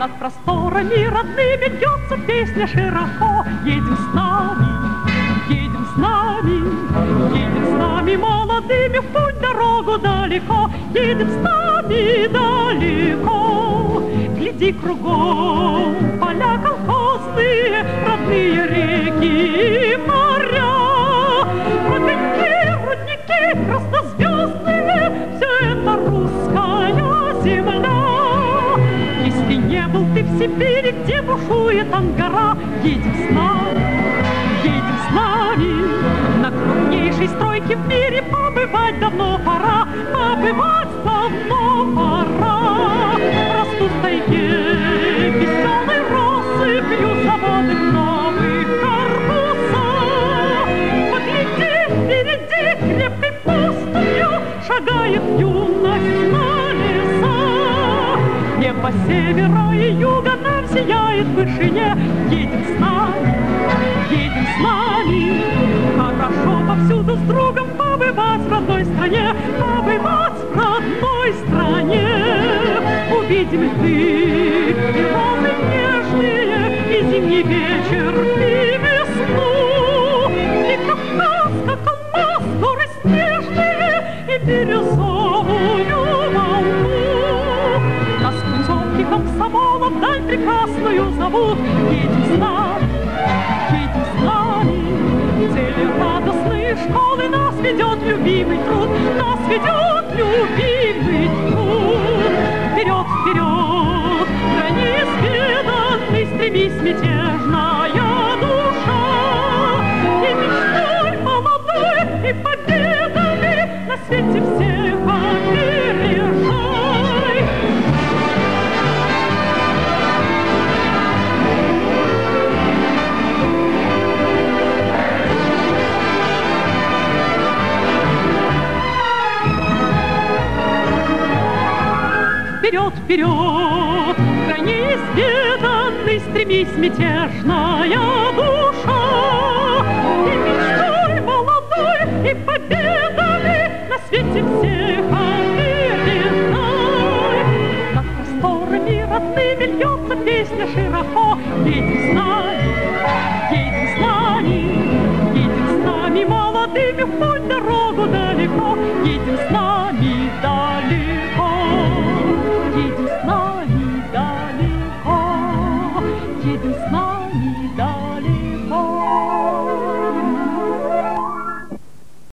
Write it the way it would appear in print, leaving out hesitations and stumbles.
Над просторами родными льется песня широко. Едем с нами, едем с нами, едем с нами молодыми в путь дорогу далеко. Едем с нами далеко. Гляди кругом, поля колхозные, родные реки и моря. Рудники краснозвездные, все это русская земля. Если не был ты в Сибири, где бушует Ангара, едем с нами на крупнейшей стройке в мире. Побывать давно пора, побывать давно пора. Растут в тайге веселой россыпью заводы новых корпуса. Погляди, впереди крепкой поступью шагает юность на леса. Небо севера и юга нам сияет в вышине. Едем с нами, едем с нами. Хорошо повсюду с другом побывать в родной стране, побывать в родной стране. Увидим и ты, и розы нежные, и зимний вечер, и весну, и Кавказ, как алмаз, горы снежные, и бирюзовую волну. Нас путевки комсомола вдаль прекрасную зовут. Едем с нами, едем с нами. Цели радостные школы нас ведет любимый труд, нас ведет любимый труд. Вперед, вперед, неизведанный, стремись, мятежная душа. И мечтой молодой, и победами на свете всех опережай. Вперед, вперед, неизведанный, стремись, мятежная душа. И мечтой молодой, и победами на свете всех опережай. Над просторами родными льется песня широко. Едем с нами, едем с нами, едем с нами молодыми в путь дорогу далеко. Едем с нами далеко.